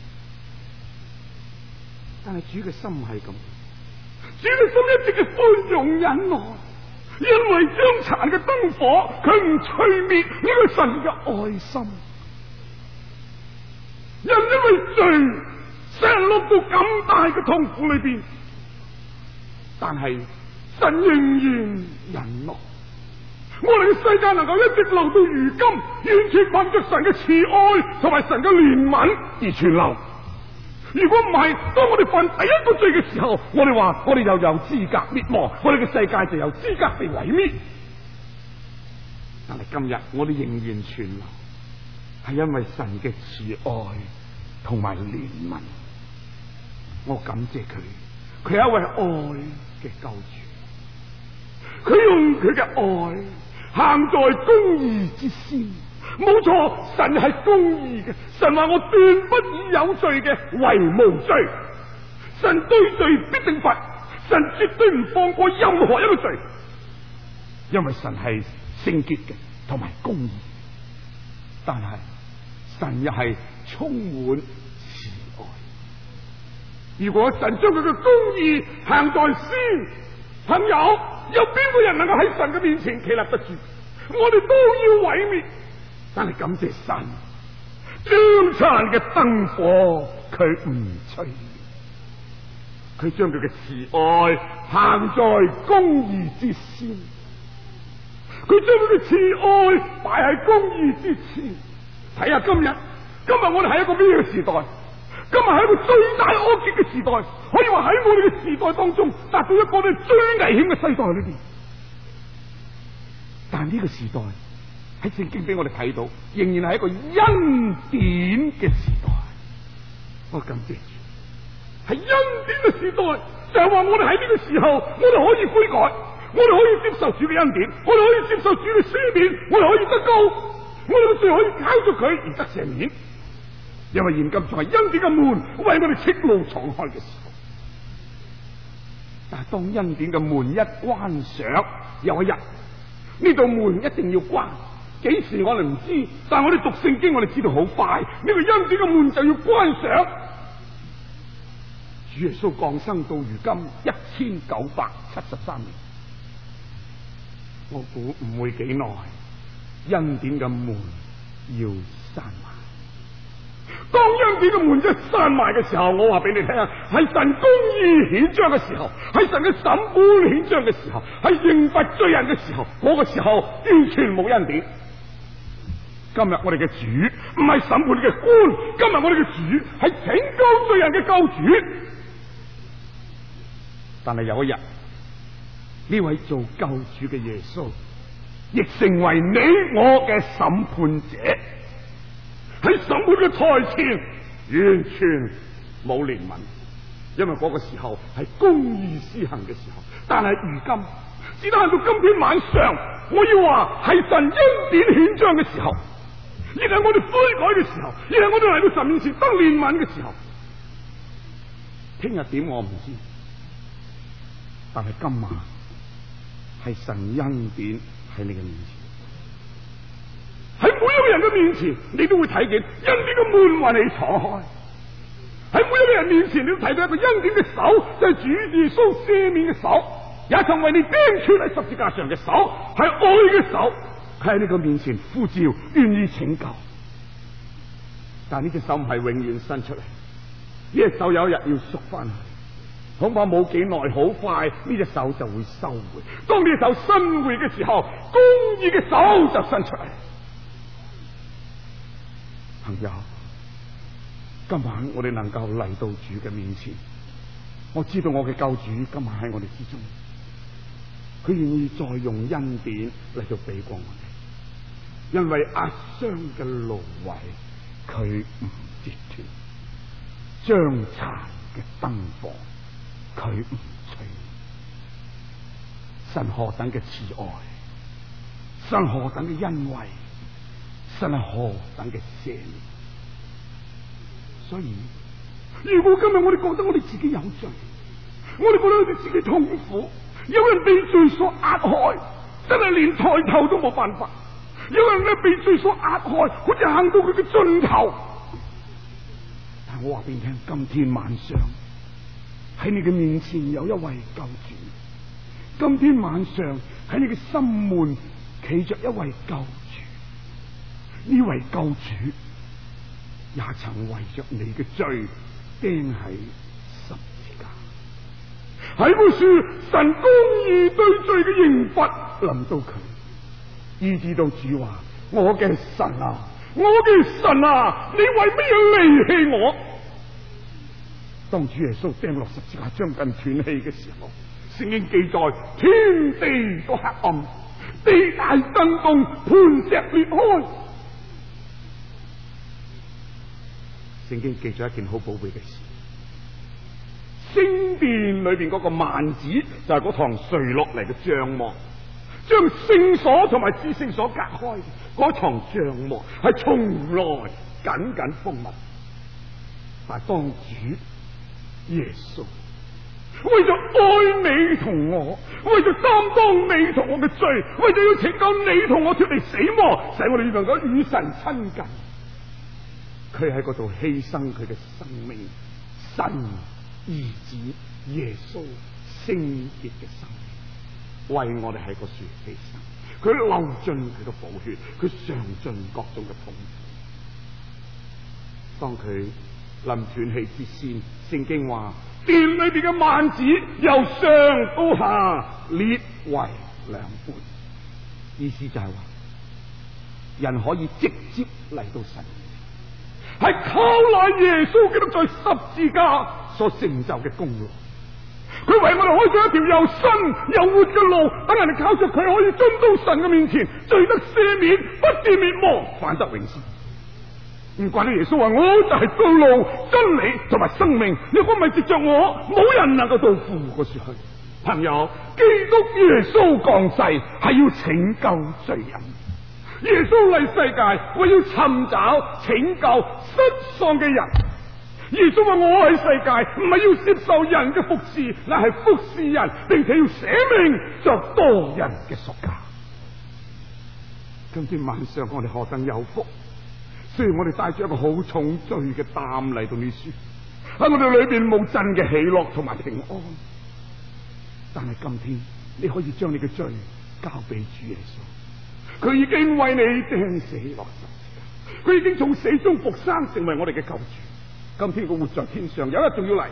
但係主嘅心唔係咁，主嘅心一直嘅寬容忍耐，因為將殘嘅燈火，佢唔吹滅呢個神嘅愛心。人因為罪，使人落到咁大嘅痛苦裏邊，但係神仍然忍耐。我哋嘅世界能夠一直留到如今，完全憑着神嘅慈愛同埋神嘅憐憫而存留。如果唔係，當我哋犯第一個罪嘅時候，我哋話我哋又有資格滅亡，我哋嘅世界就有資格被毀滅。但係今日我哋仍然存留，係因為神嘅慈愛同埋憐憫。我感謝佢，佢係一位愛嘅救主，佢用佢嘅愛行在公義之先。冇錯，神係公義嘅，神話我斷不以有罪嘅為無罪，神對罪必定罰，神絕對唔放過任何一個罪，因為神係聖潔嘅同埋公義。但係神又係充滿慈愛。如果神將佢嘅公義行在先，朋友，有邊個人能夠喺神嘅面前企立得住？我哋都要毀滅。但係感謝神，將殘嘅燈火佢唔吹。 佢將佢嘅慈愛行在公義之先，佢將佢嘅慈愛擺喺公義之前。睇下今日，今日我哋係一個咩嘅時代？今日係一個最大惡極嘅時代，可以話喺我哋嘅時代當中達到一個咧最危險嘅世代裏邊。但呢個時代喺聖經俾我哋睇到，仍然係一個恩典嘅時代。我感謝主，係恩典嘅時代，就係話我哋喺呢個時候，我哋可以悔改，我哋可以接受主嘅恩典，我哋可以接受主嘅赦免，我哋可以得救，我哋嘅罪可以靠住佢而得赦免。因為現今仲係恩典嘅門為我哋赤路敞開嘅時候。但係當恩典嘅門一關上，有一日呢道門一定要關，幾時我哋唔知，但係我哋讀聖經我哋知道好快，呢個恩典嘅門就要關上。主耶穌降生到如今一千九百七十三年，我估唔會幾耐，恩典嘅門要閂埋。當恩典嘅門一閂埋嘅時候，我話俾你聽啊，係神公義顯彰嘅時候，係神嘅審判顯彰嘅時候，係刑罰罪人嘅時候，嗰、那個時候完全冇恩典。今日我哋嘅主唔係審判嘅官，今日我哋嘅主係拯救罪人嘅救主。但係有一日，呢位做救主嘅耶穌，亦成為你我嘅審判者。喺審判嘅台前，完全冇憐憫，因為嗰個時候係公義施行嘅時候。但係如今，只得到今天晚上，我要話係神恩典顯彰嘅時候，亦係我哋悔改嘅時候，亦係我哋嚟到神面前得憐憫嘅時候。聽日點我唔知，但係今晚係神恩典喺你嘅面前。喺每一個人嘅面前，你都會睇見恩典嘅門為你敞開。喺每一個人面前，你都睇到一個恩典嘅手，就係、是、主耶穌赦免嘅手，也曾為你釘穿喺十字架上嘅手，係愛嘅手，佢喺你個面前呼召，願意拯救。但呢隻手唔係永遠伸出嚟，呢隻手有一日要縮翻去，恐怕冇幾耐，好快呢隻手就會收回。當呢隻手伸回嘅時候，公義嘅手就伸出嚟。朋友，今晚我哋能夠嚟到主嘅面前，我知道我嘅救主今晚喺我哋之中，佢願意再用恩典嚟到俾過我哋，因為壓傷嘅蘆葦佢唔折斷，將殘嘅燈火佢唔吹。神何等嘅慈愛，神何等嘅恩惠，神係何等嘅赦免。所以如果今日我哋覺得我哋自己有罪，我哋覺得我哋自己痛苦，有人被罪所壓害，真係連抬頭都冇辦法，有人咧被罪所壓害，好似行到佢嘅盡頭。但我話俾你聽，今天晚上喺你嘅面前有一位救主，今天晚上喺你嘅心門企着一位救主，呢位救主也曾為着你嘅罪釘喺十字架。喺本書，神公義對罪嘅刑罰臨到佢，以致到主話：我嘅神啊，我嘅神啊，你為乜嘢離棄我？當主耶穌釘落十字架將近斷氣嘅時候，聖經記載天地都黑暗，地大震動，磐石裂開。聖經記咗一件好寶貝嘅事，聖殿裏邊嗰個幔子就係嗰堂垂落嚟嘅帳幕，將聖所同埋至聖所隔開。嗰堂帳幕係從來緊緊封密，但係當主耶穌為咗愛你同我，為咗擔當你同我嘅罪，為咗要拯救你同我脫離死亡，使我哋能夠與神親近，佢喺嗰度犧牲佢嘅生命，神兒子耶穌聖潔嘅生命，為我哋喺個樹犧牲，佢流盡佢嘅寶血，佢嘗盡各種嘅痛苦。當佢臨斷氣之先，聖經話殿裏邊嘅幔子由上到下裂為兩半，意思就係話人可以直接嚟到神，係靠賴耶穌基督在十字架所成就嘅功勞。佢為我哋開咗一條又新又活嘅路，等人哋靠着佢可以進到神嘅面前，罪得赦免，不至滅亡，反得永生。唔怪得耶穌話：我就係道路、真理同埋生命。如果唔係藉着我，冇人能夠到父嗰處去。朋友，基督耶穌降世係要拯救罪人。耶穌嚟世界為要尋找拯救失喪嘅人。耶穌話：我喺世界唔係要接受人嘅服侍，乃係服侍人，並且要捨命作多人嘅贖價。今天晚上我哋何等有福！雖然我哋帶住一個好重罪嘅擔嚟到呢書，喺我哋裏邊冇真嘅喜樂同埋平安，但係今天你可以將你嘅罪交俾主耶穌，佢已經為你釘死落十字架，佢已經從死中復生，成為我哋嘅救主。今天佢活在天上，有一日仲要嚟。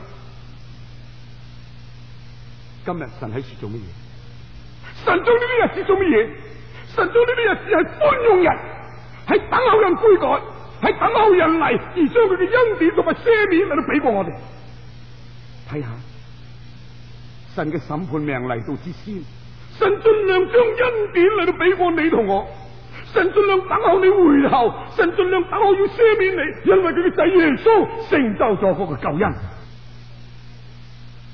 今日神喺處做乜嘢？神做呢啲日子做乜嘢？神做呢啲日子係寬容人，係等候人悔改，係等候人嚟，而將佢嘅恩典同埋赦免嚟到俾過我哋。睇下神嘅審判命嚟到之先，神盡量將恩典嚟到俾過你同我。神盡量等候你回頭，神盡量等候要赦免你，因為佢嘅仔耶穌成就咗嗰個救恩。